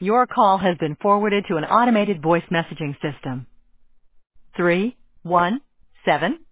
Your call has been forwarded to an automated voice messaging system. 317